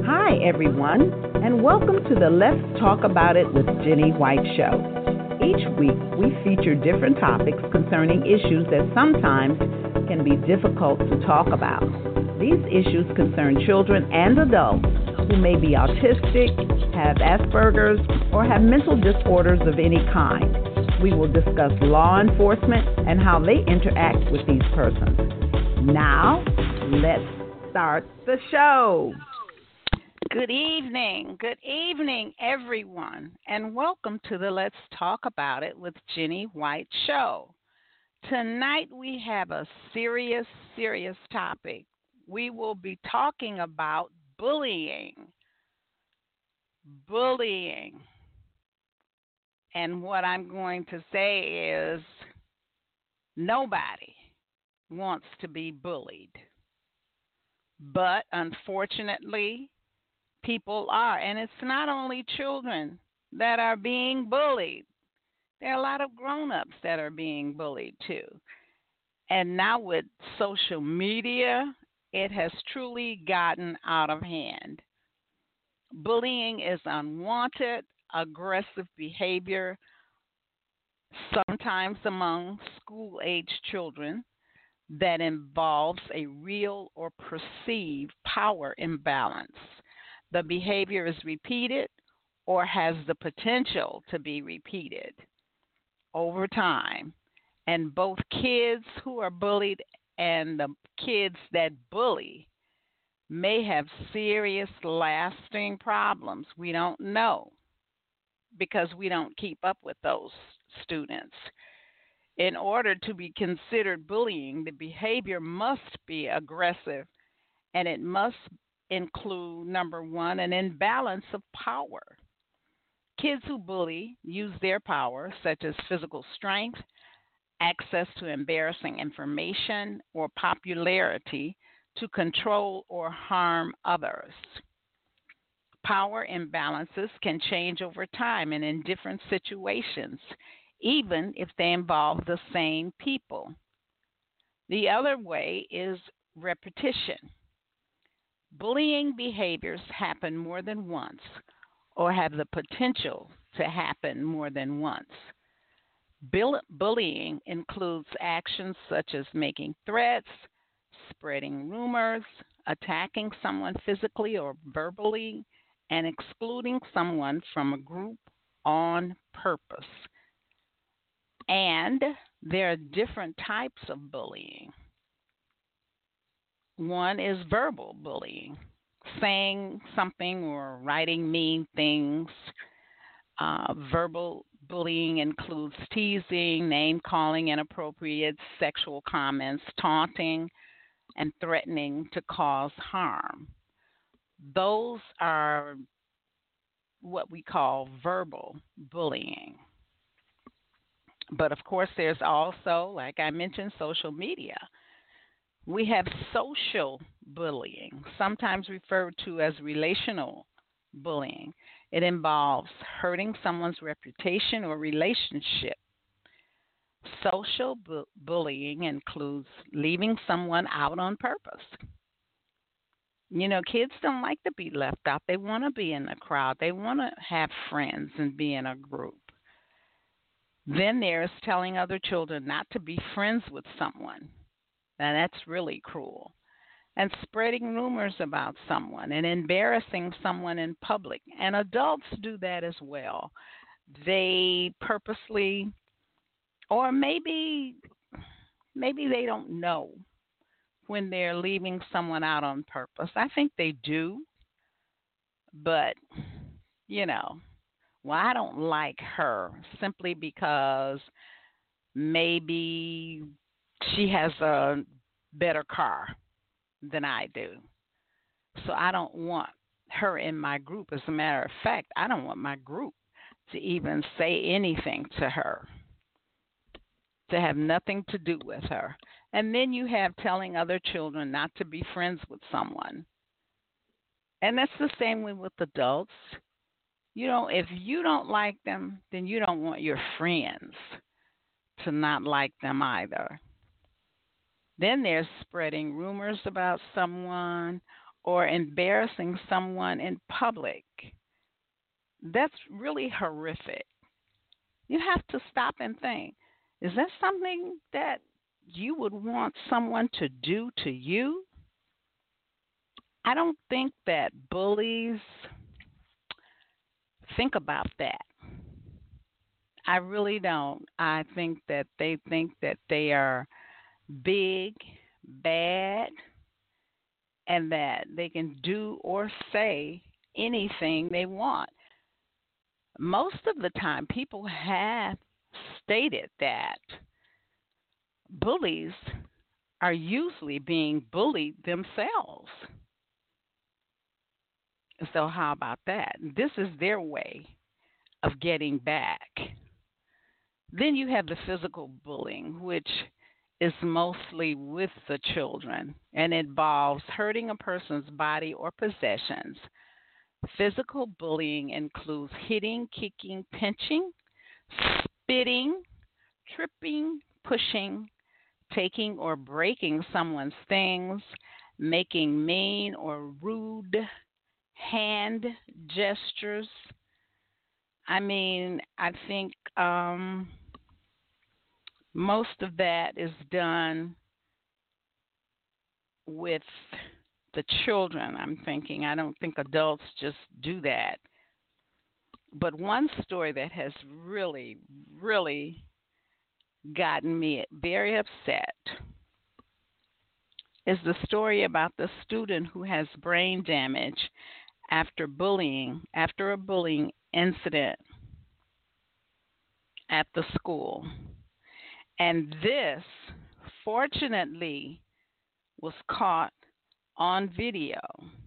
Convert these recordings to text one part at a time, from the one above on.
Hi, everyone, and welcome to the Let's Talk About It with Jenny White show. Each week, we feature different topics concerning issues that sometimes can be difficult to talk about. These issues concern children and adults who may be autistic, have Asperger's, or have mental disorders of any kind. We will discuss law enforcement and how they interact with these persons. Now, let's start the show. Good evening, everyone, and welcome to the Let's Talk About It with Jenny White show. Tonight we have a serious topic. We will be talking about bullying. Bullying. And what I'm going to say is nobody wants to be bullied. But unfortunately, people are. And it's not only children that are being bullied. There are a lot of grown-ups that are being bullied too. And now with social media, it has truly gotten out of hand. Bullying is unwanted, aggressive behavior, sometimes among school-age children, that involves a real or perceived power imbalance. The behavior is repeated or has the potential to be repeated over time. And both kids who are bullied and the kids that bully may have serious, lasting problems. We don't know because we don't keep up with those students. In order to be considered bullying, the behavior must be aggressive and it must include, number one, an imbalance of power. Kids who bully use their power, such as physical strength, access to embarrassing information, or popularity, to control or harm others. Power imbalances can change over time and in different situations, even if they involve the same people. The other way is repetition. Bullying behaviors happen more than once or have the potential to happen more than once. Bullying includes actions such as making threats, spreading rumors, attacking someone physically or verbally, and excluding someone from a group on purpose. And there are different types of bullying. One is verbal bullying, saying something or writing mean things. Verbal bullying includes teasing, name calling, inappropriate sexual comments, taunting, and threatening to cause harm. Those are what we call verbal bullying. But of course, there's also, like I mentioned, social media. We have social bullying, sometimes referred to as relational bullying. It involves hurting someone's reputation or relationship. Social bullying includes leaving someone out on purpose. You know, kids don't like to be left out. They want to be in the crowd. They want to have friends and be in a group. Then there's telling other children not to be friends with someone. Now, that's really cruel. And spreading rumors about someone and embarrassing someone in public. And adults do that as well. They purposely, or maybe they don't know when they're leaving someone out on purpose. I think they do, but, you know, well, I don't like her simply because maybe she has a better car than I do. So I don't want her in my group. As a matter of fact, I don't want my group to even say anything to her, to have nothing to do with her. And then you have telling other children not to be friends with someone. And that's the same way with adults. You know, if you don't like them, then you don't want your friends to not like them either. Then there's spreading rumors about someone or embarrassing someone in public. That's really horrific. You have to stop and think, is that something that you would want someone to do to you? I don't think that bullies think about that. I really don't. I think that they are big, bad, and that they can do or say anything they want. Most of the time, people have stated that bullies are usually being bullied themselves. So, how about that? This is their way of getting back. Then you have the physical bullying, which is mostly with the children and involves hurting a person's body or possessions. Physical bullying includes hitting, kicking, pinching, spitting, tripping, pushing, taking or breaking someone's things, making mean or rude hand gestures. I think most of that is done with the children. I'm thinking, I don't think adults just do that. But one story that has really, really gotten me very upset is the story about the student who has brain damage after a bullying incident at the school. And this, fortunately, was caught on video.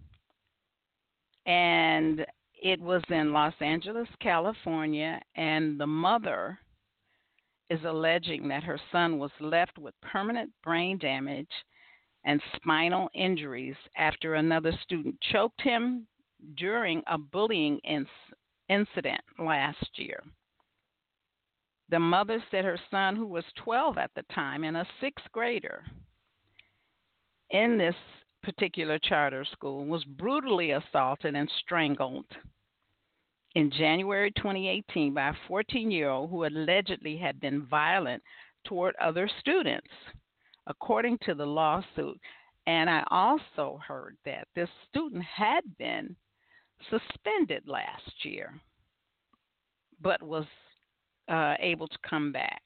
And it was in Los Angeles, California, and the mother is alleging that her son was left with permanent brain damage and spinal injuries after another student choked him during a bullying incident last year. The mother said her son, who was 12 at the time and a sixth grader in this particular charter school, was brutally assaulted and strangled in January 2018 by a 14-year-old who allegedly had been violent toward other students, according to the lawsuit. And I also heard that this student had been suspended last year, but was able to come back.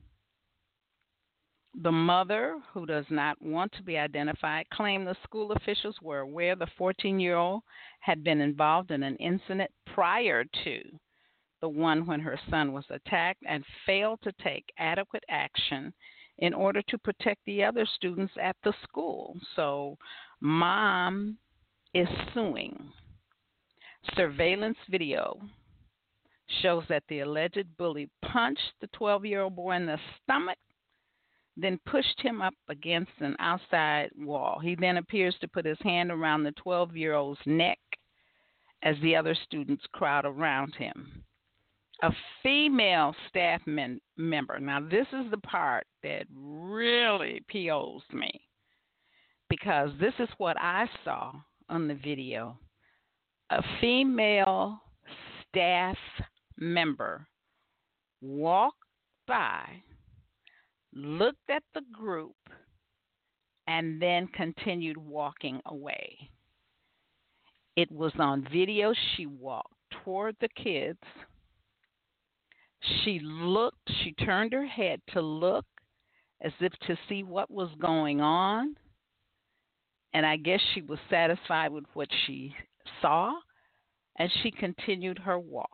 The mother, who does not want to be identified, claimed the school officials were aware the 14-year-old had been involved in an incident prior to the one when her son was attacked and failed to take adequate action in order to protect the other students at the school. So, mom is suing. Surveillance video shows that the alleged bully punched the 12-year-old boy in the stomach, then pushed him up against an outside wall. He then appears to put his hand around the 12-year-old's neck as the other students crowd around him. A female staff member, now this is the part that really POs me, because this is what I saw on the video. A female staff member walked by, looked at the group, and then continued walking away. It was on video. She walked toward the kids. She turned her head to look as if to see what was going on. And I guess she was satisfied with what she saw, and she continued her walk.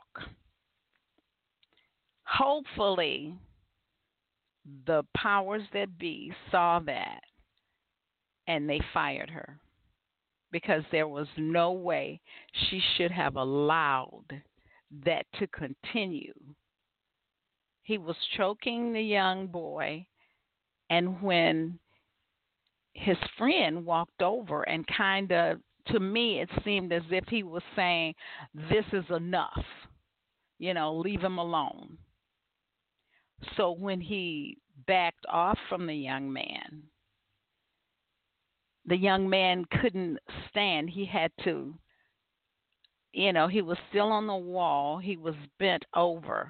Hopefully, the powers that be saw that and they fired her, because there was no way she should have allowed that to continue. He was choking the young boy, and when his friend walked over and kind of, to me, it seemed as if he was saying, "This is enough, leave him alone." So when he backed off from the young man, the young man couldn't stand. He had to, he was still on the wall. He was bent over.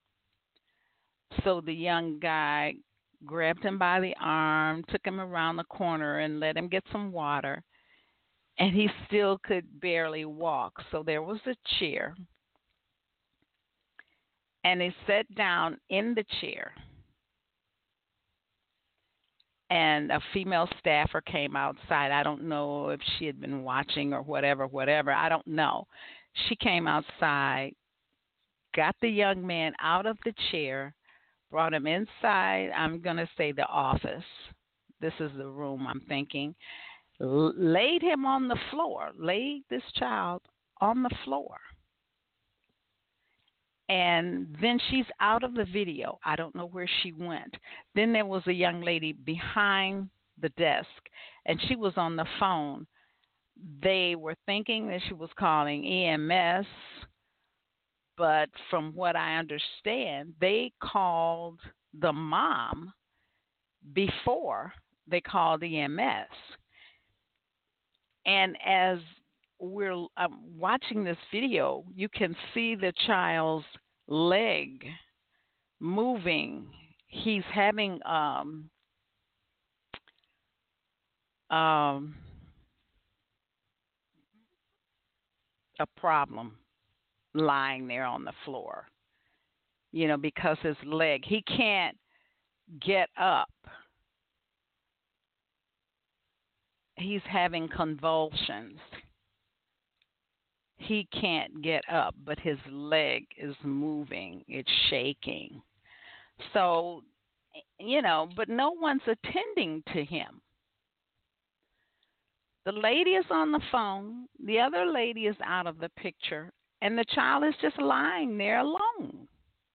So the young guy grabbed him by the arm, took him around the corner, and let him get some water. And he still could barely walk. So there was a chair. And he sat down in the chair. And a female staffer came outside. I don't know if she had been watching or whatever. I don't know. She came outside, got the young man out of the chair, brought him inside. I'm going to say the office. This is the room, I'm thinking. Laid him on the floor, laid this child on the floor. And then she's out of the video. I don't know where she went. Then there was a young lady behind the desk, and she was on the phone. They were thinking that she was calling EMS, but from what I understand, they called the mom before they called EMS. And as we're watching this video, you can see the child's leg moving. He's having a problem lying there on the floor, because his leg, he can't get up. He's having convulsions. He can't get up, but his leg is moving. It's shaking. So, but no one's attending to him. The lady is on the phone. The other lady is out of the picture. And the child is just lying there alone.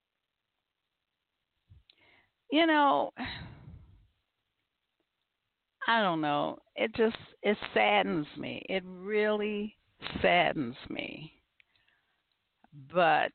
I don't know. It saddens me. It really saddens me. But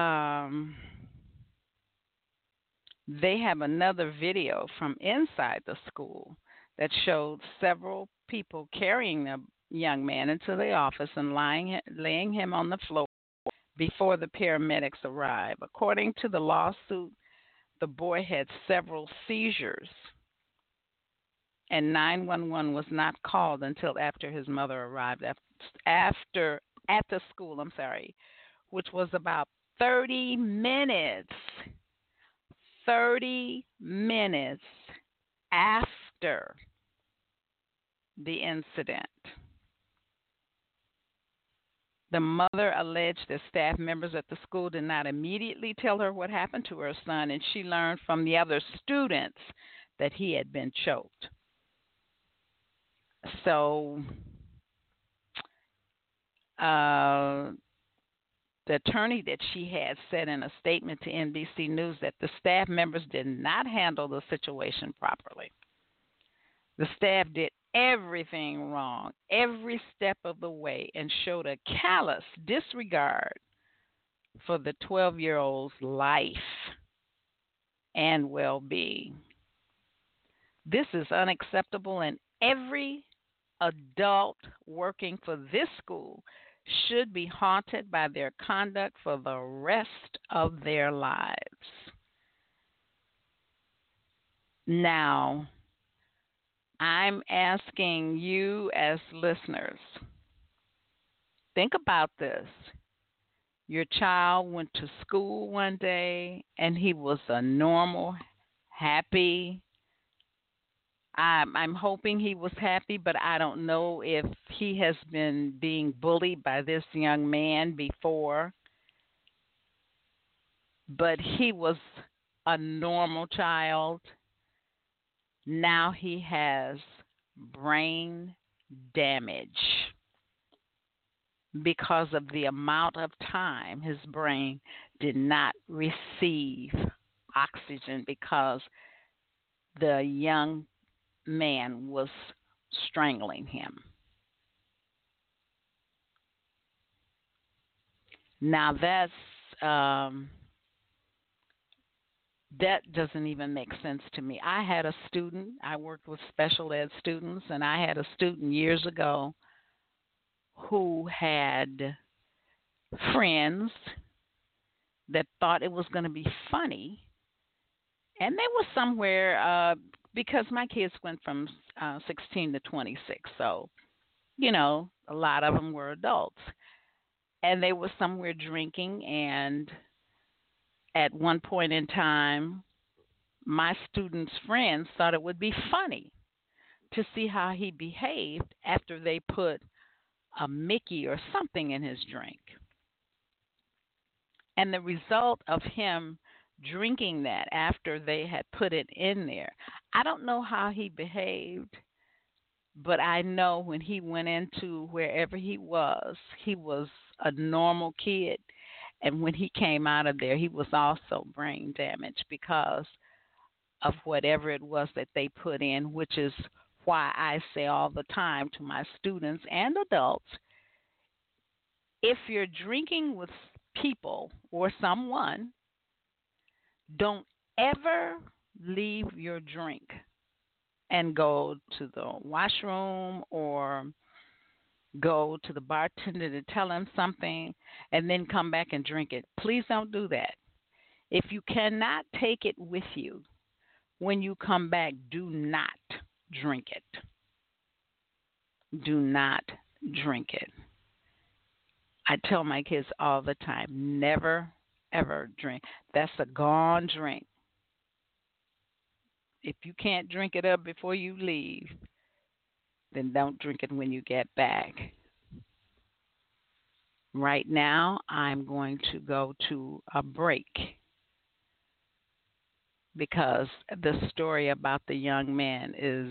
they have another video from inside the school that showed several people carrying the young man into the office and laying him on the floor before the paramedics arrived. According to the lawsuit, the boy had several seizures, and 911 was not called until after his mother arrived at the school, which was about 30 minutes. 30 minutes after the incident. The mother alleged that staff members at the school did not immediately tell her what happened to her son, and she learned from the other students that he had been choked. So the attorney that she had said in a statement to NBC News that the staff members did not handle the situation properly. The staff did everything wrong, every step of the way, and showed a callous disregard for the 12-year-old's life and well-being. This is unacceptable, and every adult working for this school should be haunted by their conduct for the rest of their lives. Now, I'm asking you as listeners, think about this. Your child went to school one day and he was a normal, happy. I'm hoping he was happy, but I don't know if he has been being bullied by this young man before. But he was a normal child. Now he has brain damage because of the amount of time his brain did not receive oxygen because the young man was strangling him. Now That doesn't even make sense to me. I had a student, I worked with special ed students, and I had a student years ago who had friends that thought it was going to be funny, and they were somewhere because my kids went from 16 to 26, so a lot of them were adults, and they were somewhere drinking, and at one point in time, my student's friends thought it would be funny to see how he behaved after they put a Mickey or something in his drink. And the result of him drinking that after they had put it in there, I don't know how he behaved, but I know when he went into wherever he was a normal kid. And when he came out of there, he was also brain damaged because of whatever it was that they put in, which is why I say all the time to my students and adults, if you're drinking with people or someone, don't ever leave your drink and go to the washroom or go to the bartender to tell him something and then come back and drink it. Please don't do that. If you cannot take it with you when you come back, do not drink it. Do not drink it. I tell my kids all the time, never, ever drink. That's a gone drink. If you can't drink it up before you leave, then don't drink it when you get back. Right now, I'm going to go to a break because the story about the young man is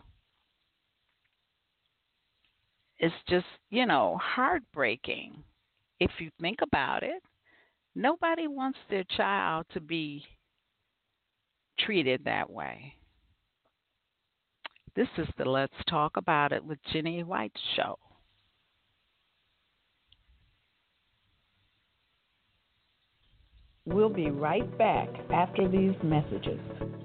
just, heartbreaking. If you think about it, nobody wants their child to be treated that way. This is the Let's Talk About It with Jenny White show. We'll be right back after these messages.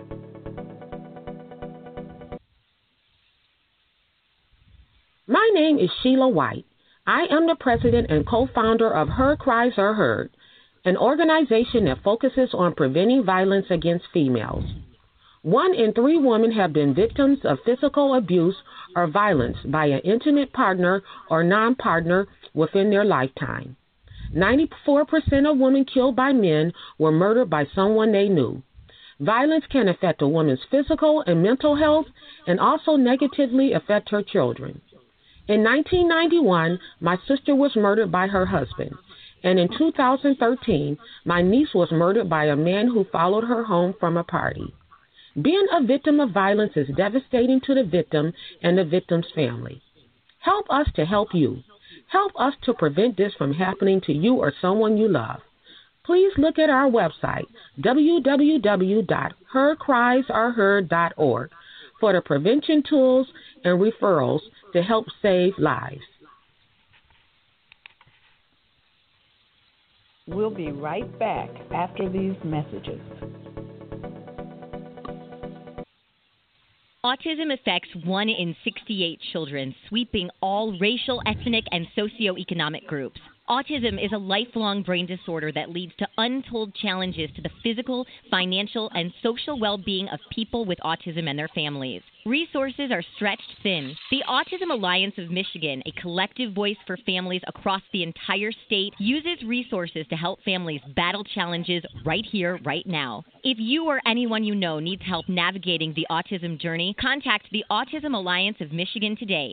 My name is Sheila White. I am the president and co-founder of Her Cries Are Heard, an organization that focuses on preventing violence against females. 1 in 3 women have been victims of physical abuse or violence by an intimate partner or non-partner within their lifetime. 94% of women killed by men were murdered by someone they knew. Violence can affect a woman's physical and mental health and also negatively affect her children. In 1991, my sister was murdered by her husband. And in 2013, my niece was murdered by a man who followed her home from a party. Being a victim of violence is devastating to the victim and the victim's family. Help us to help you. Help us to prevent this from happening to you or someone you love. Please look at our website, www.hercriesareheard.org, for the prevention tools and referrals to help save lives. We'll be right back after these messages. Autism affects 1 in 68 children, sweeping all racial, ethnic, and socioeconomic groups. Autism is a lifelong brain disorder that leads to untold challenges to the physical, financial, and social well-being of people with autism and their families. Resources are stretched thin. The Autism Alliance of Michigan, a collective voice for families across the entire state, uses resources to help families battle challenges right here, right now. If you or anyone you know needs help navigating the autism journey, contact the Autism Alliance of Michigan today,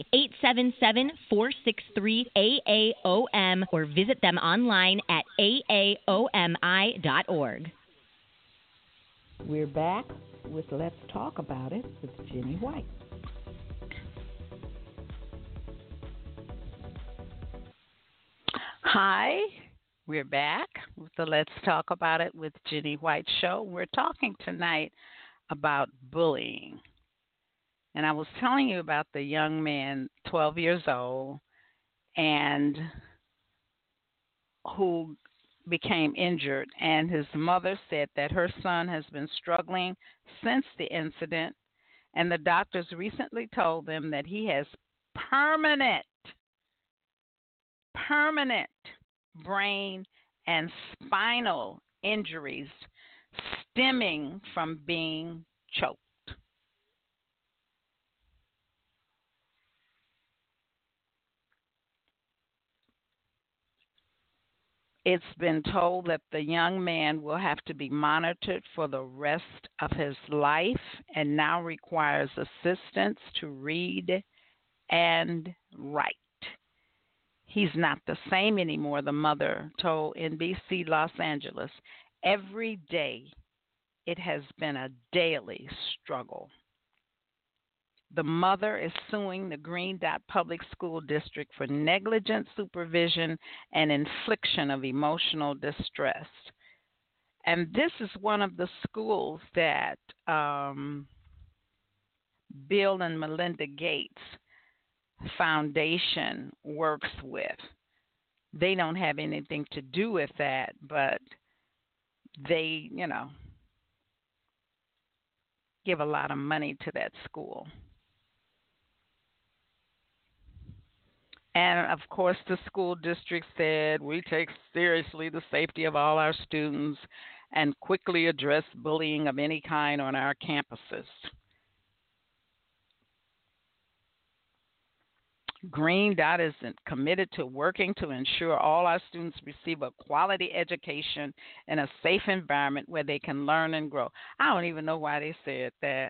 877-463-AAOM, or visit them online at aaomi.org. We're back with Let's Talk About It with Jenny White. Hi, we're back with the Let's Talk About It with Jenny White show. We're talking tonight about bullying. And I was telling you about the young man, 12 years old, and who became injured, and his mother said that her son has been struggling since the incident, and the doctors recently told them that he has permanent, permanent brain and spinal injuries stemming from being choked. It's been told that the young man will have to be monitored for the rest of his life and now requires assistance to read and write. He's not the same anymore, the mother told NBC Los Angeles. Every day, it has been a daily struggle. The mother is suing the Green Dot Public School District for negligent supervision and infliction of emotional distress. And this is one of the schools that Bill and Melinda Gates Foundation works with. They don't have anything to do with that, but they, give a lot of money to that school. And of course, the school district said, we take seriously the safety of all our students and quickly address bullying of any kind on our campuses. Green Dot is committed to working to ensure all our students receive a quality education in a safe environment where they can learn and grow. I don't even know why they said that.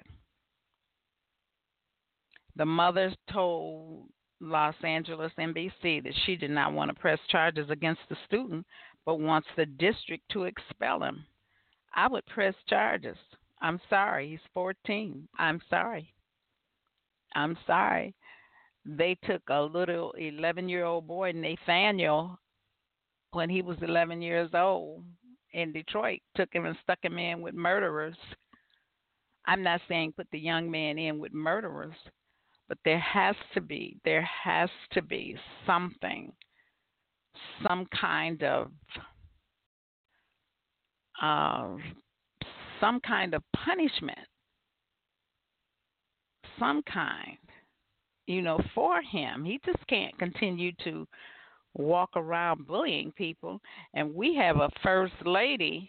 The mother told Los Angeles NBC that she did not want to press charges against the student, but wants the district to expel him. I would press charges. I'm sorry. He's 14. I'm sorry. They took a little 11-year-old boy, Nathaniel, when he was 11 years old in Detroit, took him and stuck him in with murderers. I'm not saying put the young man in with murderers, but there has to be something, some kind of punishment, some kind, for him. He just can't continue to walk around bullying people. And we have a first lady,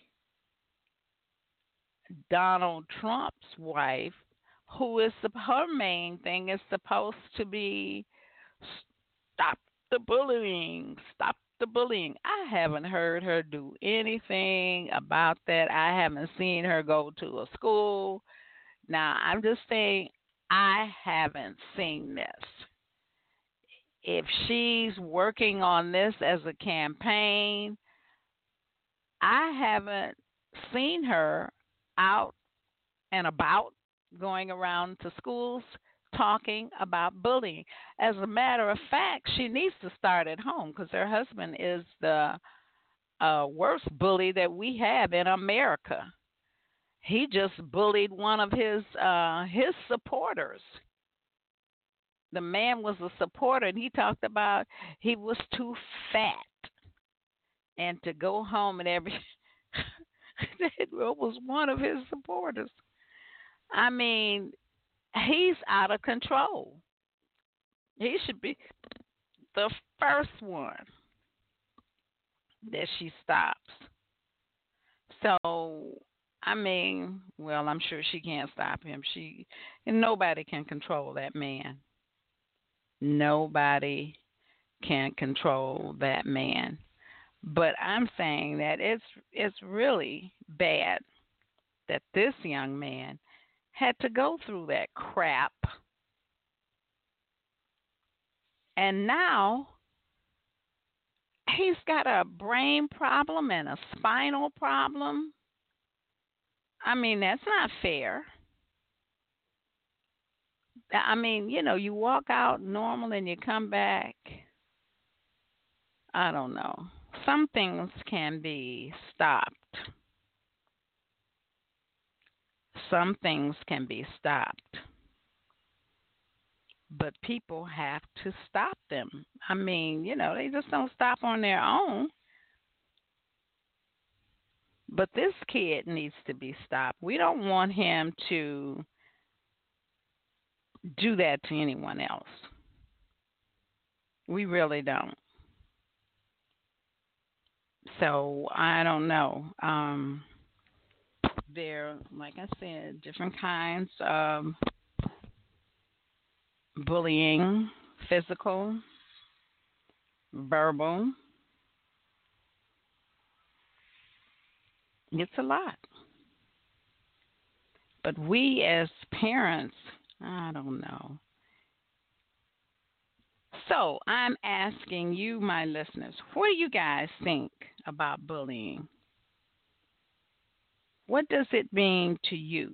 Donald Trump's wife, who is her main thing is supposed to be stop the bullying. I haven't heard her do anything about that. I haven't seen her go to a school. Now, I'm just saying I haven't seen this. If she's working on this as a campaign, I haven't seen her out and about going around to schools talking about bullying. As a matter of fact, she needs to start at home because her husband is the worst bully that we have in America. He just bullied one of his supporters. The man was a supporter, and he talked about he was too fat and to go home and everything. It was one of his supporters. I mean, he's out of control. He should be the first one that she stops. So, I mean, well, I'm sure she can't stop him. And nobody can control that man. Nobody can control that man. But I'm saying that it's really bad that this young man had to go through that crap. And now he's got a brain problem and a spinal problem. I mean, that's not fair. I mean, you walk out normal and you come back. I don't know. Some things can be stopped. Some things can be stopped. But people have to stop them. I mean, they just don't stop on their own. But this kid needs to be stopped. We don't want him to do that to anyone else. We really don't. So I don't know. There, like I said, different kinds of bullying, physical, verbal. It's a lot. But we as parents, I don't know. So I'm asking you, my listeners, what do you guys think about bullying? What does it mean to you?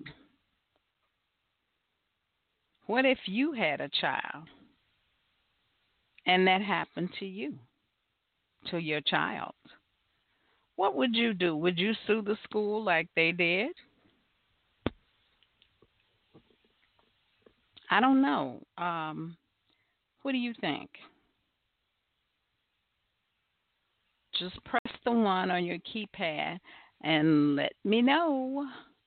What if you had a child and that happened to you, to your child? What would you do? Would you sue the school like they did? I don't know. What do you think? Just press the one on your keypad and let me know.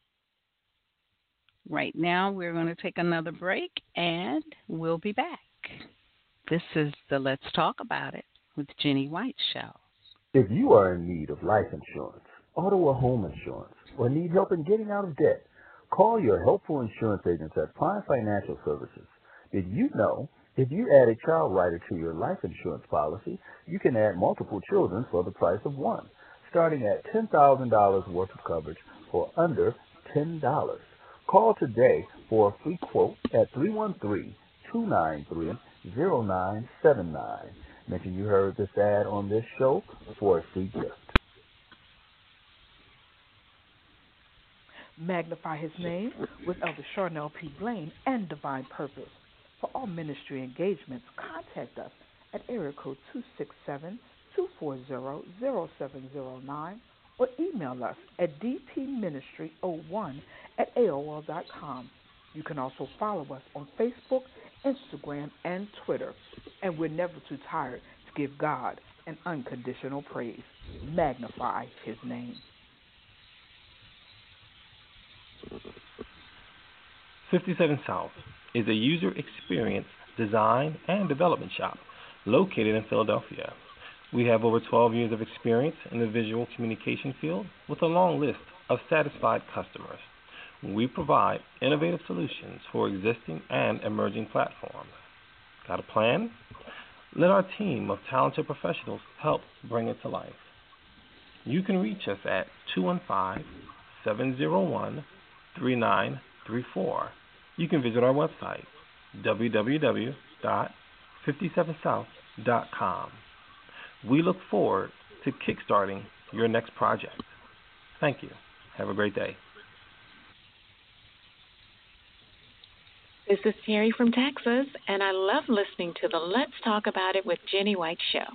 Right now, we're going to take another break and we'll be back. This is the Let's Talk About It with Jenny White show. If you are in need of life insurance, auto or home insurance, or need help in getting out of debt, call your helpful insurance agents at Prime Financial Services. Did you know if you add a child rider to your life insurance policy, you can add multiple children for the price of one, starting at $10,000 worth of coverage for under $10. Call today for a free quote at 313-293-0979. Mention you heard this ad on this show for a free gift. Magnify His name with Elder Charnel P. Blaine and Divine Purpose. For all ministry engagements, contact us at area code 267-240-0709 or email us at dpministry01@aol.com. You can also follow us on Facebook, Instagram, and Twitter. And we're never too tired to give God an unconditional praise. Magnify His name. 57 South is a user experience design and development shop located in Philadelphia. We have over 12 years of experience in the visual communication field with a long list of satisfied customers. We provide innovative solutions for existing and emerging platforms. Got a plan? Let our team of talented professionals help bring it to life. You can reach us at 215-701-3934. You can visit our website, www.57south.com. We look forward to kickstarting your next project. Thank you. Have a great day. This is Terry from Texas, and I love listening to the Let's Talk About It with Jenny White show.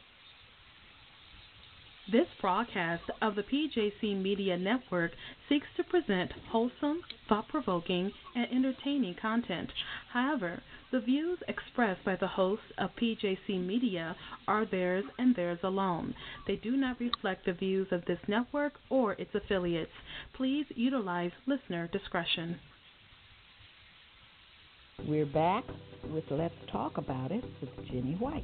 This broadcast of the PJC Media Network seeks to present wholesome, thought-provoking, and entertaining content. However, the views expressed by the hosts of PJC Media are theirs and theirs alone. They do not reflect the views of this network or its affiliates. Please utilize listener discretion. We're back with Let's Talk About It with Jenny White.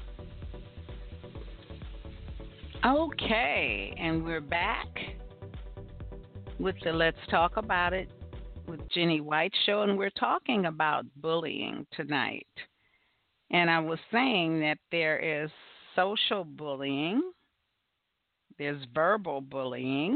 Okay, and we're back with the Let's Talk About It with Jenny White show, and we're talking about bullying tonight. And I was saying that there is social bullying, there's verbal bullying,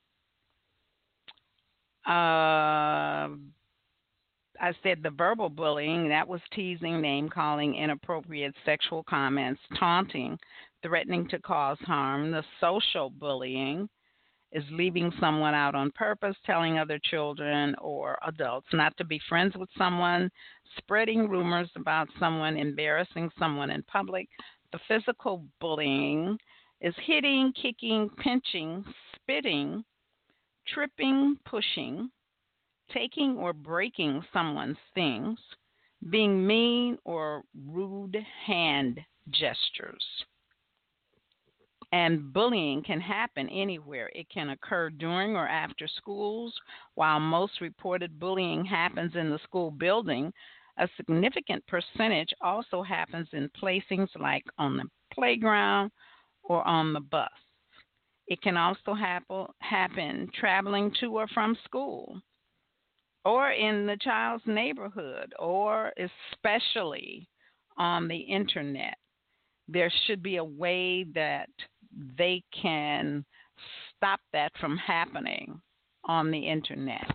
I said the verbal bullying, that was teasing, name-calling, inappropriate sexual comments, taunting, threatening to cause harm. The social bullying is leaving someone out on purpose, telling other children or adults not to be friends with someone, spreading rumors about someone, embarrassing someone in public. The physical bullying is hitting, kicking, pinching, spitting, tripping, pushing, taking or breaking someone's things, being mean or rude hand gestures. And bullying can happen anywhere. It can occur during or after schools. While most reported bullying happens in the school building, a significant percentage also happens in places like on the playground or on the bus. It can also happen traveling to or from school or in the child's neighborhood or especially on the internet. There should be a way that they can stop that from happening on the internet.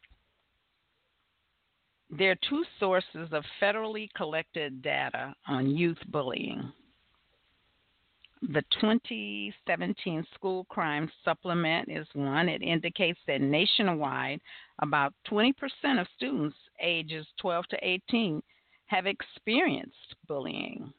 There are two sources of federally collected data on youth bullying. The 2017 School Crime Supplement is one. It indicates that nationwide, about 20% of students ages 12 to 18 have experienced bullying.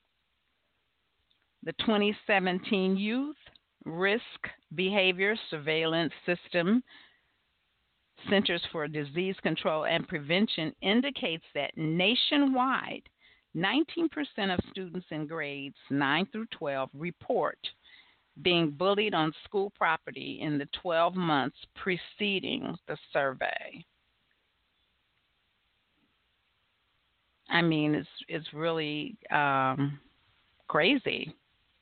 The 2017 Youth Risk Behavior Surveillance System Centers for Disease Control and Prevention indicates that nationwide, 19% of students in grades 9 through 12 report being bullied on school property in the 12 months preceding the survey. I mean, it's really crazy.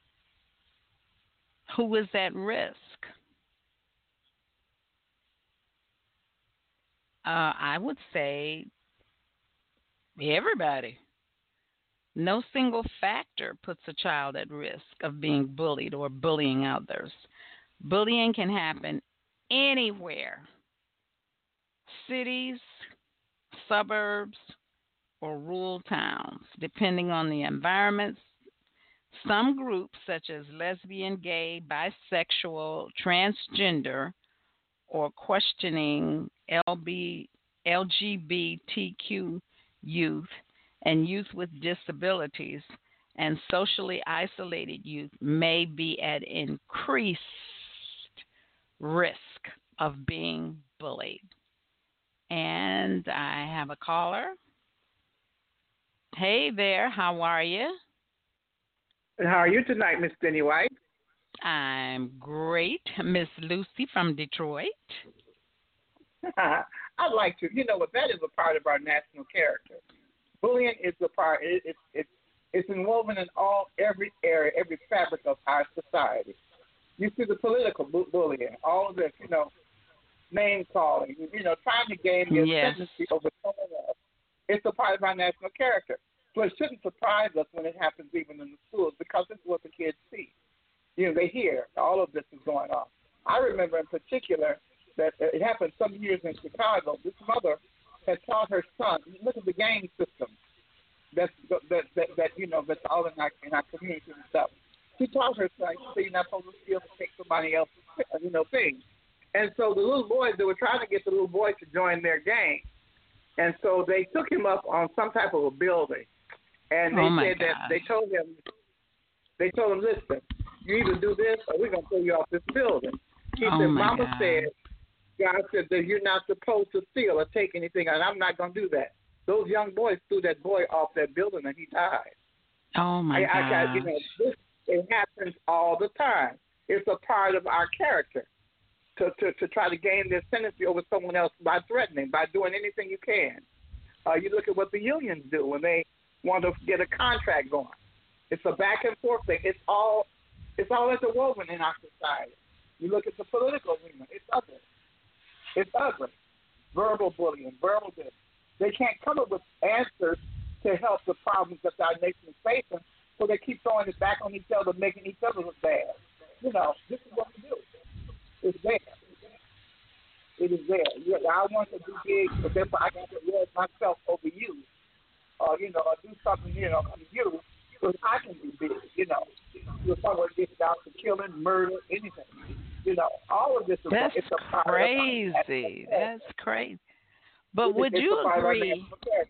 Who is at risk? I would say everybody. No single factor puts a child at risk of being bullied or bullying others. Bullying can happen anywhere. Cities, suburbs, or rural towns, depending on the environments. Some groups, such as lesbian, gay, bisexual, transgender, or questioning LGBTQ youth, and youth with disabilities, and socially isolated youth may be at increased risk of being bullied. And I have a caller. Hey there, how are you? And how are you tonight, Miss Jenny White? I'm great, Miss Lucy from Detroit. I'd like to. You know what? That is a part of our national character. Bullying is a part. It's inwoven in every area, every fabric of our society. You see the political bullying, all of this. You know, name calling. You know, trying to gain the ascendancy over someone else. It's a part of our national character. So it shouldn't surprise us when it happens even in the schools, because this is what the kids see. You know, they hear all of this is going on. I remember in particular that it happened some years in Chicago. This mother had taught her son, look at the gang system that you know, that's all in our community and stuff. She taught her son, she said, you're not supposed to steal and take somebody else's, you know, things. And so the little boys, they were trying to get the little boy to join their gang. And so they took him up on some type of a building. And they said that they told him, listen, you either do this or we're going to throw you off this building. He said, Mama said, God said that you're not supposed to steal or take anything, and I'm not going to do that. Those young boys threw that boy off that building, and he died. Oh, my God. You know, it happens all the time. It's a part of our character to try to gain the ascendancy over someone else by threatening, by doing anything you can. You look at what the unions do when they want to get a contract going. It's a back and forth thing. It's all interwoven in our society. You look at the political arena. It's ugly. It's ugly. Verbal bullying, verbal this. They can't come up with answers to help the problems that our nation is facing, so they keep throwing it back on each other, making each other look bad. You know, this is what we do. It's there. It is there. I want to be big, but therefore I got to reward myself over you. You know, or do something, you know, for you, so I can be big, you know. If someone gets down to killing, murder, anything. You know, all of this is it's a part crazy. That's crazy. But would you agree?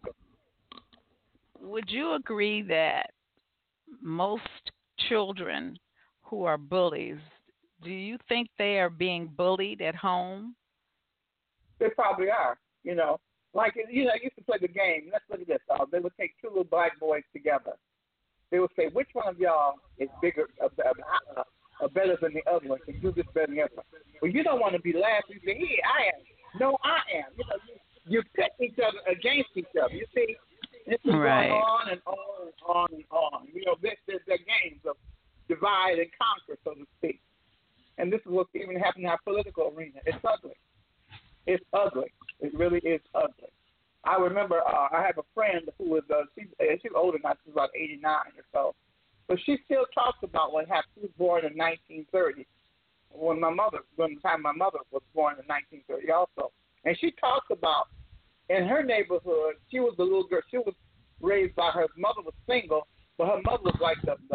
Would you agree that most children who are bullies, do you think they are being bullied at home? They probably are. You know, like you know, I used to play the game. Let's look at this. They would take two little black boys together. They would say, which one of y'all is bigger, a better than the other one, can do this better than the other one. But you don't want to be last. You say, "Here, I am." No, I am. You pit each other against each other. You see, this is right. going on and on and on and on. They're games of divide and conquer, so to speak. And this is what's even happening in our political arena. It's ugly. It's ugly. It really is ugly. I remember I have a friend who was she's older now. She's about 89 or so, but she still talks about what happened. She was born in 1930, when the time my mother was born in 1930 also, and she talks about in her neighborhood. She was the little girl. She was raised by her mother was single, but her mother was like the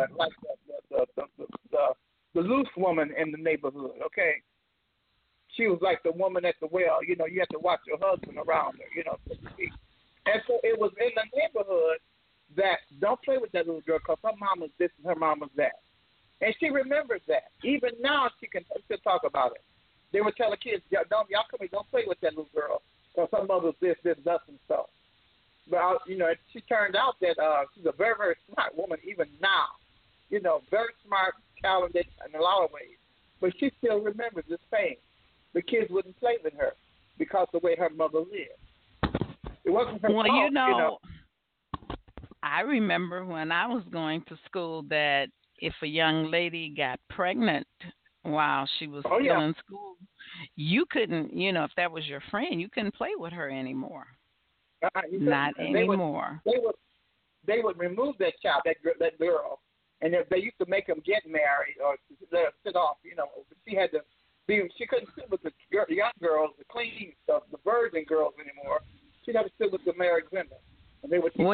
loose woman in the neighborhood. Okay. She was like the woman at the well. You have to watch your husband around her, so to speak. And so it was in the neighborhood that don't play with that little girl because her mom was this and her mom was that. And she remembers that. Even now, she can still talk about it. They would tell the kids, y'all come here, don't play with that little girl because her mother's this, thus, and so. But, she turned out that she's a very, very smart woman even now. Very smart, talented in a lot of ways. But she still remembers this pain. The kids wouldn't play with her because of the way her mother lived. It wasn't her fault. I remember when I was going to school that if a young lady got pregnant while she was still in school, you couldn't, if that was your friend, you couldn't play with her anymore. Not anymore. They would remove that child, that girl, and if they used to make them get married or let her sit off, she had to. She couldn't sit with the young girls, the clean stuff, the virgin girls anymore. She'd have to sit with the married women. And they would a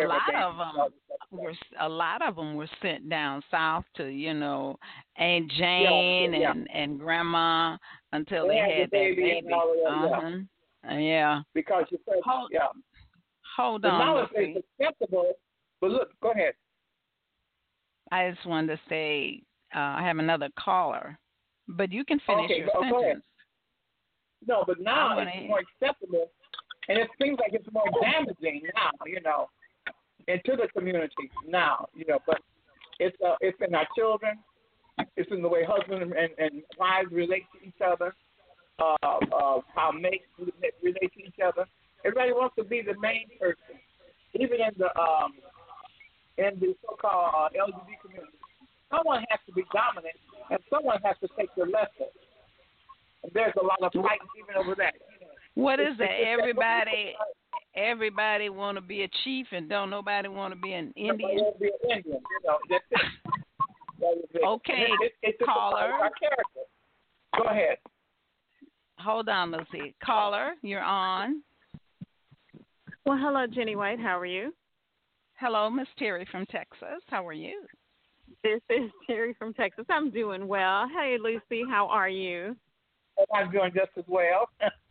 lot of them were sent down south to, Aunt Jane and Grandma until they had that baby. Yeah. Because you said, Hold on. Now it's acceptable, but look, go ahead. I just wanted to say I have another caller. But you can finish your sentence. Go ahead. No, but now it's more acceptable, and it seems like it's more damaging now, into the community now, But it's in our children, it's in the way husbands and wives relate to each other, how mates relate to each other. Everybody wants to be the main person, even in the so-called LGBT community. Someone has to be dominant, and someone has to take the lesson. And there's a lot of fights even over that. What is that? Everybody want to be a chief, and don't nobody want to be an Indian. Nobody want to be an Indian. That's it. Okay, it's caller. Our character. Go ahead. Hold on, Lucy. Caller, you're on. Well, hello, Jenny White. How are you? Hello, Miss Terry from Texas. How are you? This is Terry from Texas. I'm doing well. Hey, Lucy, how are you? I'm doing just as well.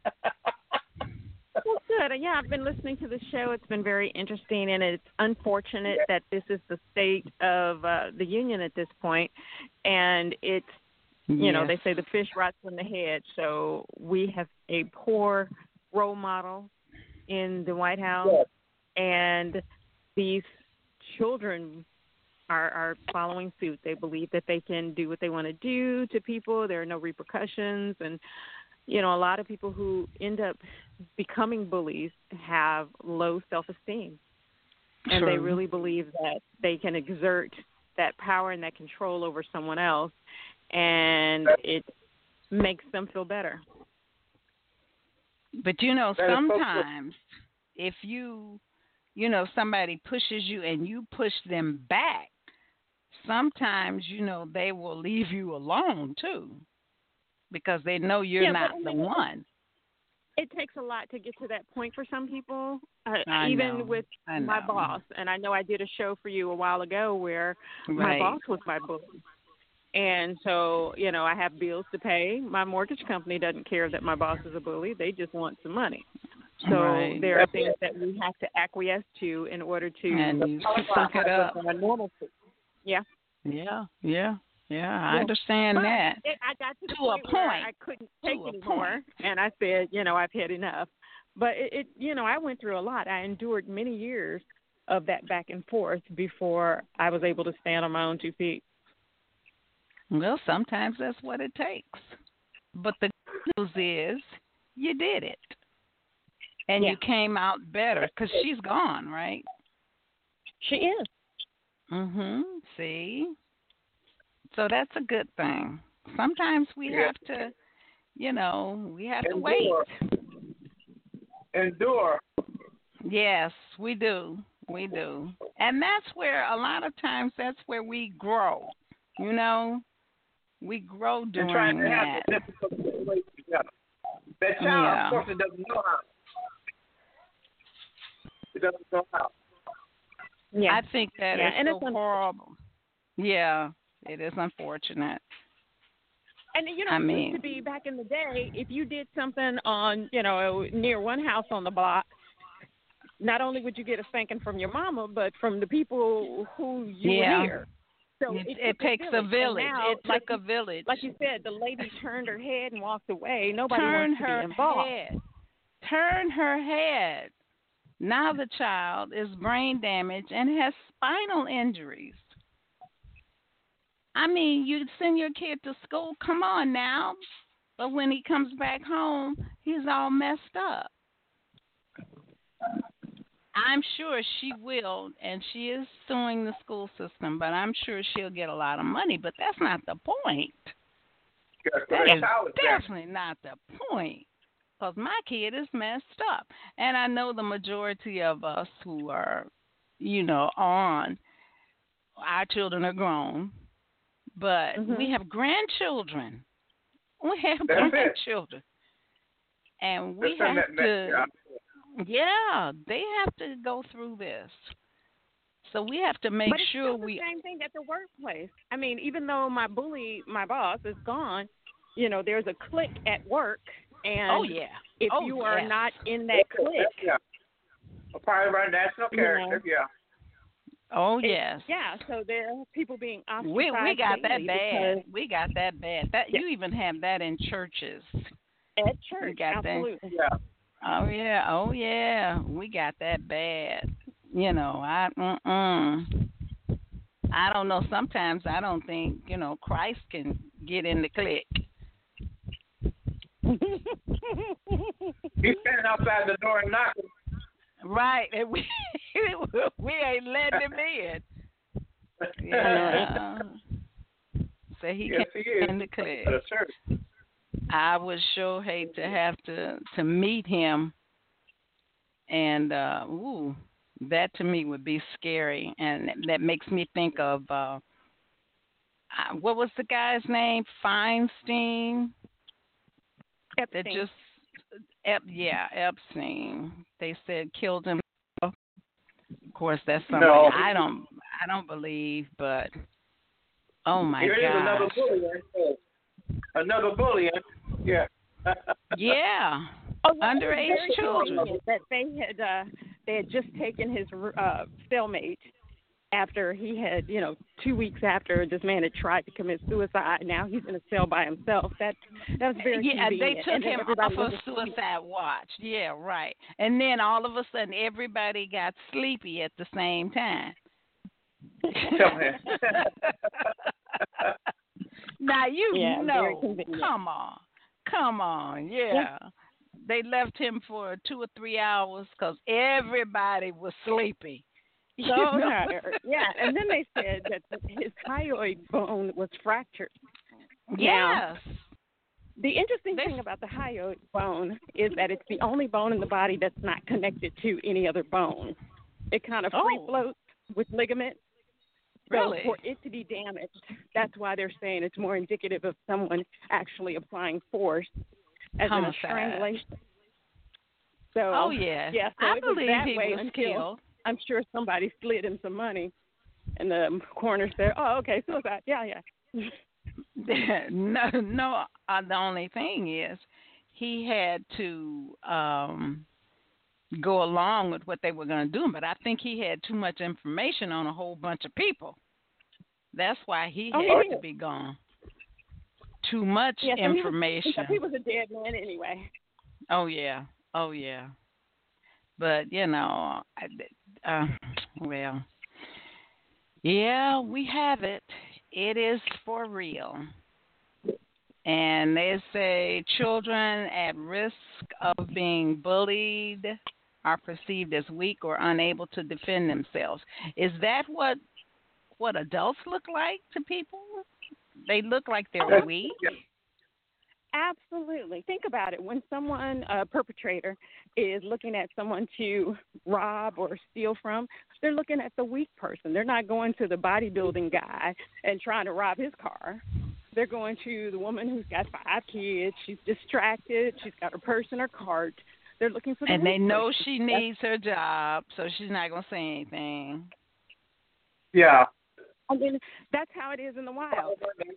Well, good. Yeah, I've been listening to the show. It's been very interesting, and it's unfortunate that this is the state of the union at this point. And it's, they say the fish rots in the head. So we have a poor role model in the White House, and these children are following suit. They believe that they can do what they want to do to people. There are no repercussions. And, a lot of people who end up becoming bullies have low self-esteem. And they really believe that they can exert that power and that control over someone else, and it makes them feel better. But, sometimes if somebody pushes you and you push them back, sometimes, they will leave you alone, too, because they know you're not the one. It takes a lot to get to that point for some people, with my boss. And I know I did a show for you a while ago where my boss was my bully. And so, I have bills to pay. My mortgage company doesn't care that my boss is a bully. They just want some money. So there are things that we have to acquiesce to in order to suck it up. Normalcy. Yeah. I understand that. I got to the point where I couldn't take anymore, and I said, I've had enough. But I went through a lot. I endured many years of that back and forth before I was able to stand on my own 2 feet. Well, sometimes that's what it takes. But the good news is you did it. And you came out better because she's gone, right? She is. See? So that's a good thing. Sometimes we have to, we have to wait. Endure. Yes, we do. We do. And that's where, a lot of times, that's where we grow. We grow doing trying to that. have the difficult situation together. That child, of course, it doesn't know how. It doesn't know how. Yeah. I think that is so horrible. Yeah, it is unfortunate. And it used to be back in the day, if you did something on, near one house on the block, not only would you get a spanking from your mama, but from the people who you were near. So it takes a village. Now, it took a village. Like you said, the lady turned her head and walked away. Nobody wants to be involved. Turn her head. Now the child is brain damaged and has spinal injuries. I mean, you send your kid to school, come on now. But when he comes back home, he's all messed up. I'm sure she will, and she is suing the school system, but I'm sure she'll get a lot of money. But that's not the point. That is definitely not the point. Because my kid is messed up. And I know the majority of us who are, on, our children are grown. But we have grandchildren. We have grandchildren. And we have to, they have to go through this. So we have to make sure it's the same thing at the workplace. I mean, even though my boss, is gone, there's a clique at work. And if you are not in that clique, a part of our national character, Oh, yes. So there are people being ostracized. We got that bad. We got that bad. You even have that in churches. At church, absolutely. That. Yeah. Oh, yeah. We got that bad. I don't know. Sometimes I don't think, Christ can get in the clique. He's standing outside the door and knocking. Right, and we ain't letting him in. Yeah. So he can't in the clique. I would sure hate to have to meet him, and that to me would be scary, and that makes me think of what was the guy's name? Feinstein. Epstein. Epstein. They said killed him. Of course, that's something I don't believe, but oh my God. Here is another bully. Yeah. Yeah. Underage children. That they had just taken his cellmate after he had, 2 weeks after this man had tried to commit suicide. Now he's in a cell by himself. That was very convenient. They took him off of suicide watch. Yeah, right. And then all of a sudden, everybody got sleepy at the same time. Now come on, yeah. They left him for 2 or 3 hours because everybody was sleepy. So tired. Yeah, and then they said that his hyoid bone was fractured. Yes. Now, the interesting thing about the hyoid bone is that it's the only bone in the body that's not connected to any other bone. It kind of free floats with ligament. So for it to be damaged, that's why they're saying it's more indicative of someone actually applying force as in a strangulation. So, yeah, so I believe he was killed. I'm sure somebody slid him some money, and the coroner said, "Oh, okay, suicide. Yeah." No. The only thing is, he had to go along with what they were going to do, but I think he had too much information on a whole bunch of people. That's why he had to be gone. Too much information. He was a dead man anyway. Oh yeah. But well, yeah, we have it. it is for real. And they say children at risk of being bullied are perceived as weak or unable to defend themselves. Is that what adults look like to people? They look like they're weak. Absolutely. Think about it. When someone, a perpetrator, is looking at someone to rob or steal from, they're looking at the weak person. They're not going to the bodybuilding guy and trying to rob his car. They're going to the woman who's got 5 kids. She's distracted. She's got her purse and her cart. They're looking for the and they know person. she needs her job, so she's not going to say anything. Yeah. I mean, that's how it is in the wild.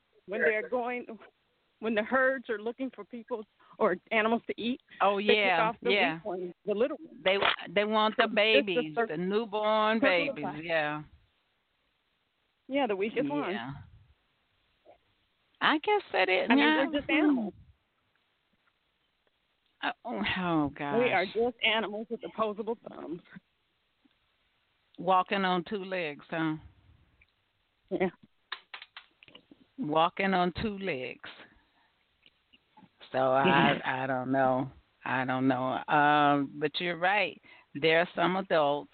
When the herds are looking for people or animals to eat. Oh they pick yeah, off the weak ones, the little ones. They want the babies, the newborn babies. Yeah. Yeah, the weakest ones. I guess that is. I mean, they're just animals. Oh gosh. We are just animals with opposable thumbs. Walking on 2 legs, huh? Yeah. Walking on 2 legs. So I don't know. But you're right. There are some adults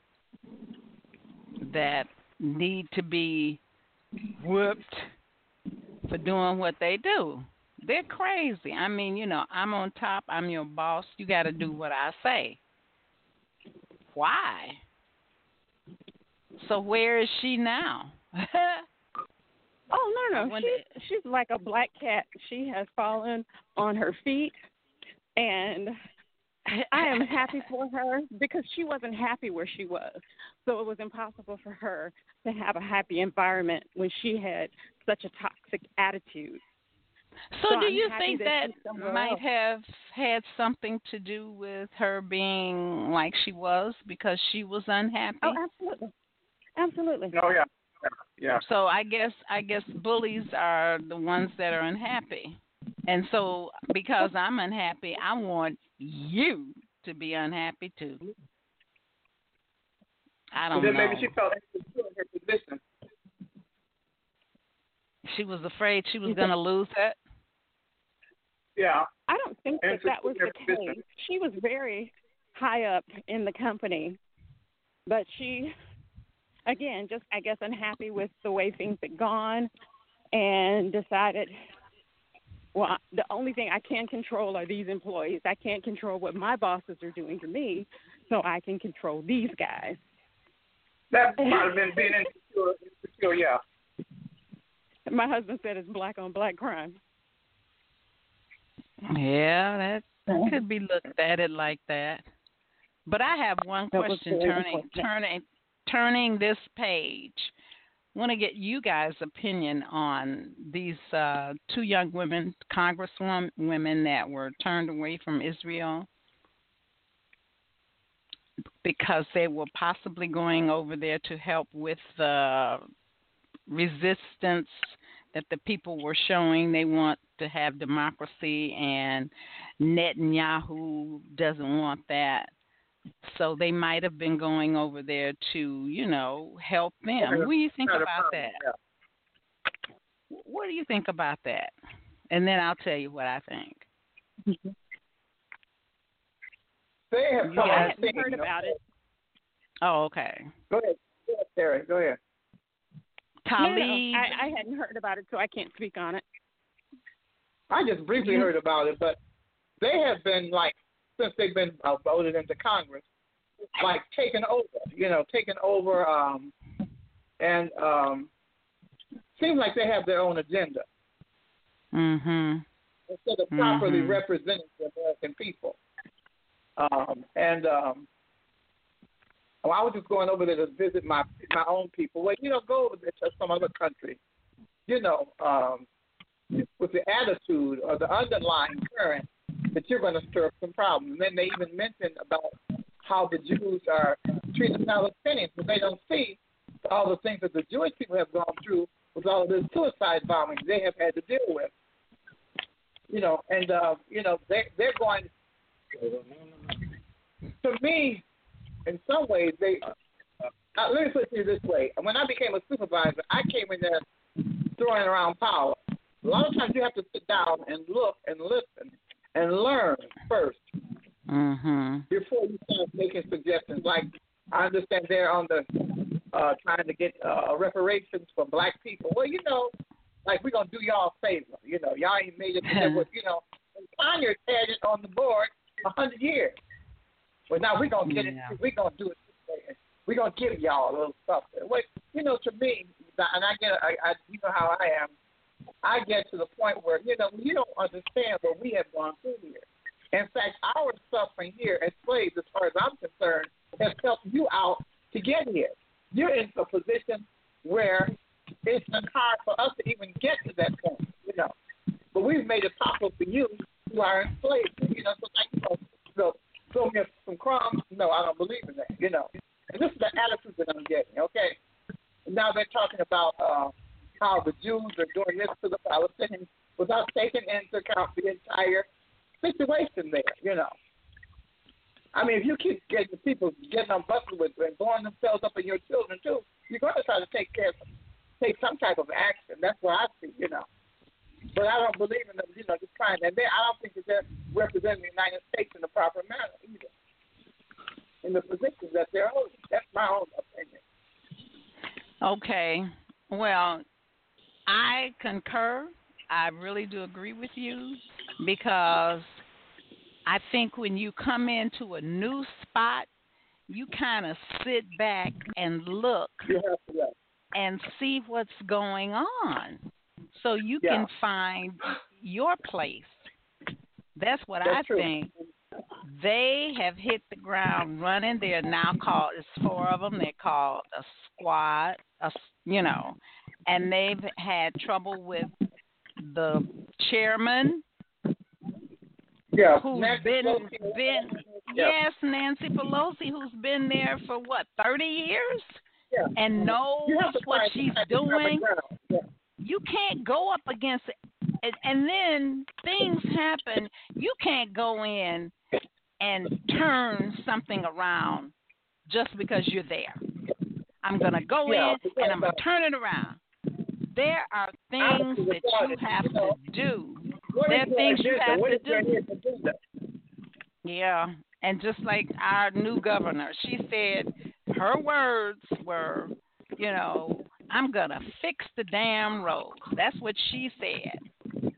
that need to be whooped for doing what they do. They're crazy. I mean, I'm on top. I'm your boss. You got to do what I say. Why? So where is she now? Oh, no. She's like a black cat. She has fallen on her feet, and I am happy for her because she wasn't happy where she was. So it was impossible for her to have a happy environment when she had such a toxic attitude. So do you think that might else. have had something to do with her being like she was because she was unhappy? Oh, absolutely. Oh, yeah. Yeah. So I guess bullies are the ones that are unhappy. And so because I'm unhappy, I want you to be unhappy too. I don't know. Maybe she felt insecure in her position. She was afraid she was going to lose it. Yeah. I don't think that was the case. She was very high up in the company, but she, again, just I guess unhappy with the way things had gone and decided, well, the only thing I can control are these employees. I can't control what my bosses are doing to me, so I can control these guys. That might have been being insecure, yeah. My husband said it's black on black crime. Yeah, that could be looked at it like that. But I have one question turning this page. I want to get you guys' opinion on these 2 young women, congresswomen that were turned away from Israel because they were possibly going over there to help with the resistance that the people were showing. They want to have democracy, and Netanyahu doesn't want that. So they might have been going over there to, help them. What do you think about that? What do you think about that? And then I'll tell you what I think. They have I hadn't heard about it. Oh, okay. Go ahead, Terry. Go ahead. Talib. No, I hadn't heard about it, so I can't speak on it. I just briefly heard about it, but they have been, since they've been voted into Congress, taken over, and seems like they have their own agenda. Mm-hmm. Instead of properly representing the American people. I was just going over there to visit my own people. Well, go over there to some other country, with the attitude or the underlying current that you're going to stir up some problems. And then they even mentioned about how the Jews are treating the Palestinians, but they don't see all the things that the Jewish people have gone through with all of this suicide bombing they have had to deal with. They're going. To me, in some ways, let me put it to you this way. When I became a supervisor, I came in there throwing around power. A lot of times you have to sit down and look and listen and learn first before you start making suggestions. Like, I understand they're on the trying to get reparations for black people. Well, like we're going to do y'all a favor. Y'all ain't made it to what, and Conyers had it on the board 100 years. Well, now we're going to get it. We're going to do it this way. We're going to give y'all a little stuff. Wait, to me, and I get, you know how I am, I get to the point where, you don't understand what we have gone through here. In fact, our suffering here as slaves, as far as I'm concerned, has helped you out to get here. You're in a position where it's been hard for us to even get to that point, But we've made it possible for you who are enslaved, so throw me some crumbs. No, I don't believe in that, And this is the attitude that I'm getting, okay? Now they're talking about how the Jews are doing this to the Palestinians without taking into account the entire situation there, I mean, if you keep getting the people getting them busted with and blowing themselves up and your children too, you're going to try to take some type of action. That's what I see, But I don't believe in them, just trying. And I don't think that they're representing the United States in the proper manner either, in the positions that they're holding. That's my own opinion. Okay. Well, I concur. I really do agree with you because I think when you come into a new spot, you kind of sit back and look and see what's going on so you can find your place. That's what I think. They have hit the ground running. They're now called, it's 4 of them, they're called a squad, and they've had trouble with the chairman. Yeah, who's Nancy yes, Nancy Pelosi, who's been there for 30 years, and knows what she's doing. You can't go up against it, and then things happen. You can't go in and turn something around just because you're there. I'm gonna go in and I'm gonna turn it around. There are things that you have to do. There are things you have to do. Yeah, and just like our new governor, she said her words were, I'm going to fix the damn roads. That's what she said.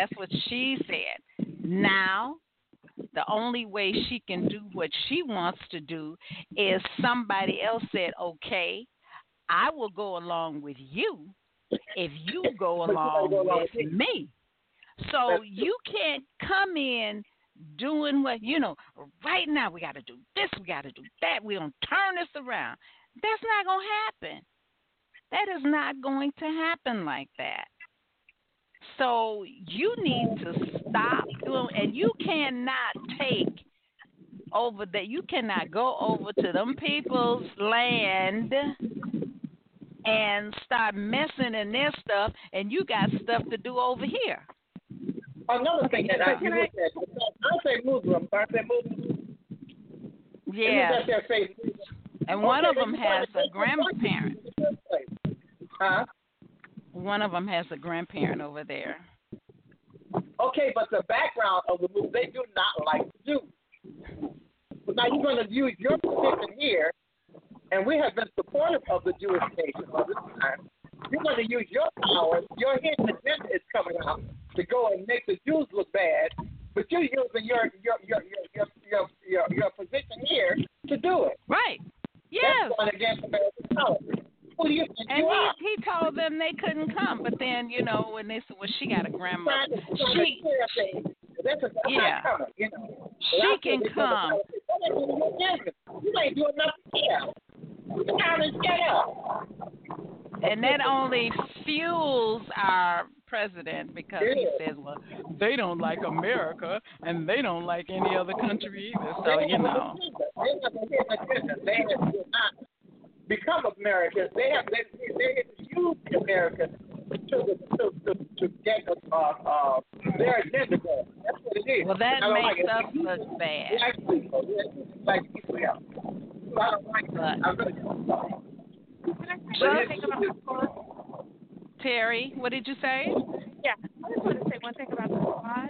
Now, the only way she can do what she wants to do is somebody else said, okay, I will go along with you if you go along with me. So you can't come in doing what, right now we got to do this, we got to do that, we're going to turn this around. That's not going to happen. That is not going to happen like that. So you need to stop doing, and you cannot take over that. You cannot go over to them people's land and start messing in their stuff, and you got stuff to do over here. Another thing that I look at, I say Muslims. Yeah. And one of them has a grandparent. Huh? One of them has a grandparent over there. Okay, but the background of the move, they do not like the Jews. But now you're going to use your position here, and we have been supportive of the Jewish nation all this time. You're going to use your power. Your hidden agenda is coming out to go and make the Jews look bad, but you're using your position here to do it. Right. Yes. That's going against American power. Who do you think and you are? He told them they couldn't come, but then when they said, well, she got a grandmother, she can come. You ain't doing nothing here. You gotta get up. And that only fuels our president because he says, well, they don't like America and they don't like any other country either. So, They have not become Americans. They have used the Americans to get their agenda going. That's what it is. Well, that makes us look bad. Like people, yeah. I don't like that. I'm going to Terry, what did you say? Yeah, I just want to say one thing about the squad.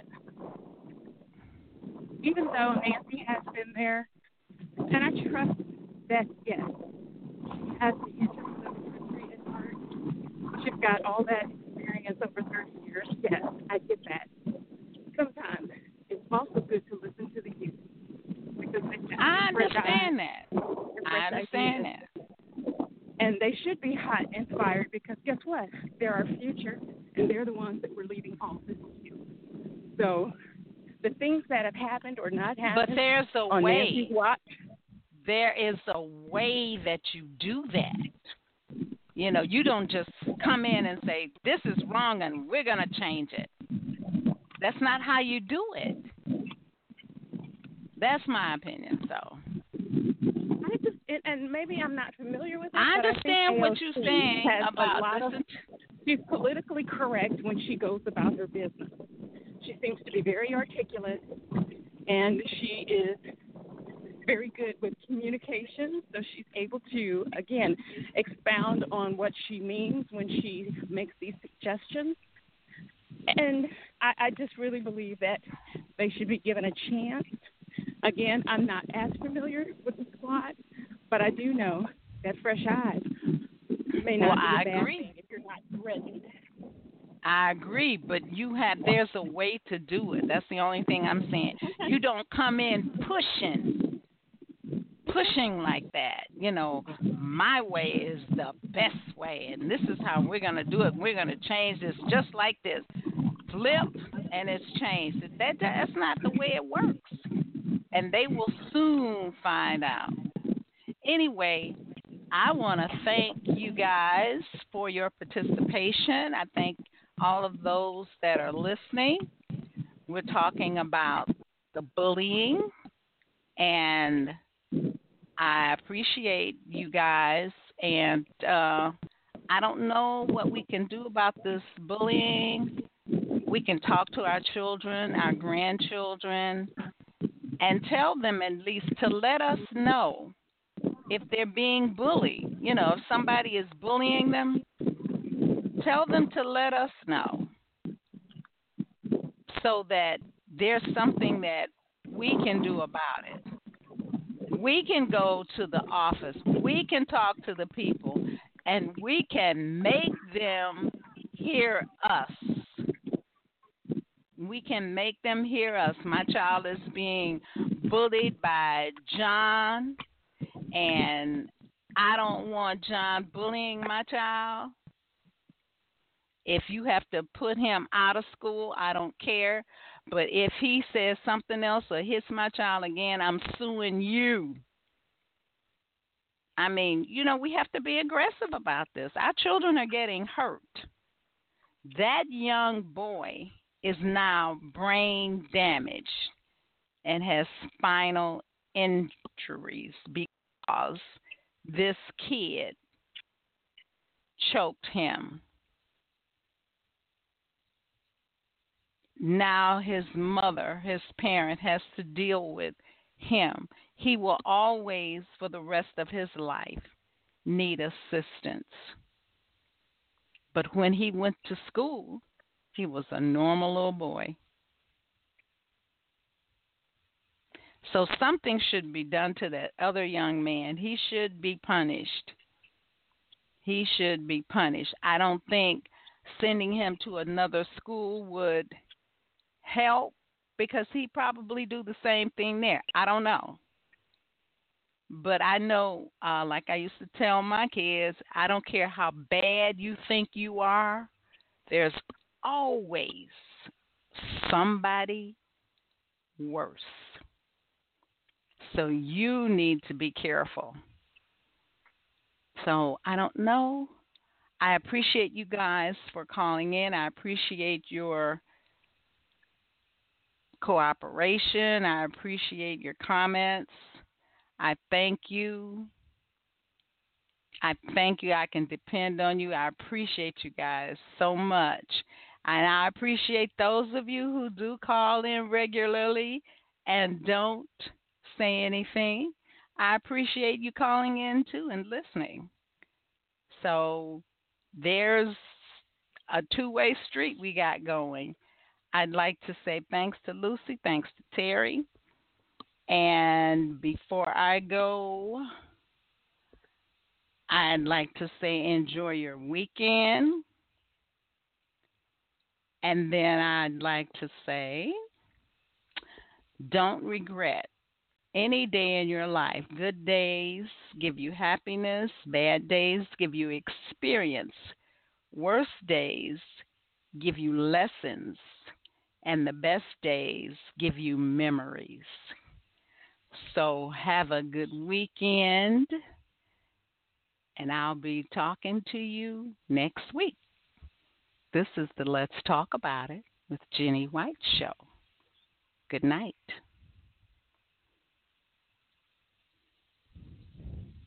Even though Nancy has been there, and I trust that, yes, she has the interest of the country at heart. She's got all that experience over 30 years. Yes, I get that. Sometimes it's also good to listen to the youth. Because they I understand that. I understand that. And they should be hot inspired because guess what? They're our future, and they're the ones that we're leaving office to. So the things that have happened or not happened. But there's a on way. Nancy's watch. There is a way that you do that. You know, you don't just come in and say, this is wrong and we're going to change it. That's not how you do it. That's my opinion, so. And maybe I'm not familiar with it. I understand but I what you're saying about this. She's politically correct when she goes about her business. She seems to be very articulate, and she is very good with communication, so she's able to, again, expound on what she means when she makes these suggestions. And I just really believe that they should be given a chance. Again, I'm not as familiar with the squad, but I do know that fresh eyes may not be a bad thing if you're not ready. I agree, but there's a way to do it. That's the only thing I'm saying. You don't come in pushing like that. You know, my way is the best way, and this is how we're going to do it. We're going to change this just like this. Flip, and it's changed. That's not the way it works. And they will soon find out. Anyway, I want to thank you guys for your participation. I thank all of those that are listening. We're talking about the bullying, and I appreciate you guys. And I don't know what we can do about this bullying. We can talk to our children, our grandchildren, and tell them at least to let us know if they're being bullied. You know, if somebody is bullying them, tell them to let us know so that there's something that we can do about it. We can go to the office. We can talk to the people, and we can make them hear us. We can make them hear us. My child is being bullied by John, and I don't want John bullying my child. If you have to put him out of school, I don't care. But if he says something else or hits my child again, I'm suing you. I mean, you know, we have to be aggressive about this. Our children are getting hurt. That young boy is now brain damaged and has spinal injuries because this kid choked him. Now his mother, his parent, has to deal with him. He will always, for the rest of his life, need assistance. But when he went to school, he was a normal little boy. So something should be done to that other young man. He should be punished. He should be punished. I don't think sending him to another school would help because he'd probably do the same thing there. I don't know. But I know, like I used to tell my kids, I don't care how bad you think you are, there's always somebody worse. So you need to be careful. So I don't know. I appreciate you guys for calling in. I appreciate your cooperation. I appreciate your comments. I thank you. I thank you. I can depend on you. I appreciate you guys so much. And I appreciate those of you who do call in regularly and don't say anything. I appreciate you calling in too and listening. So there's a two-way street we got going. I'd like to say thanks to Lucy, thanks to Terry. And before I go, I'd like to say enjoy your weekend. And then I'd like to say don't regret any day in your life. Good days give you happiness, bad days give you experience, worst days give you lessons, and the best days give you memories. So have a good weekend, and I'll be talking to you next week. This is the Let's Talk About It with Jenny White Show. Good night.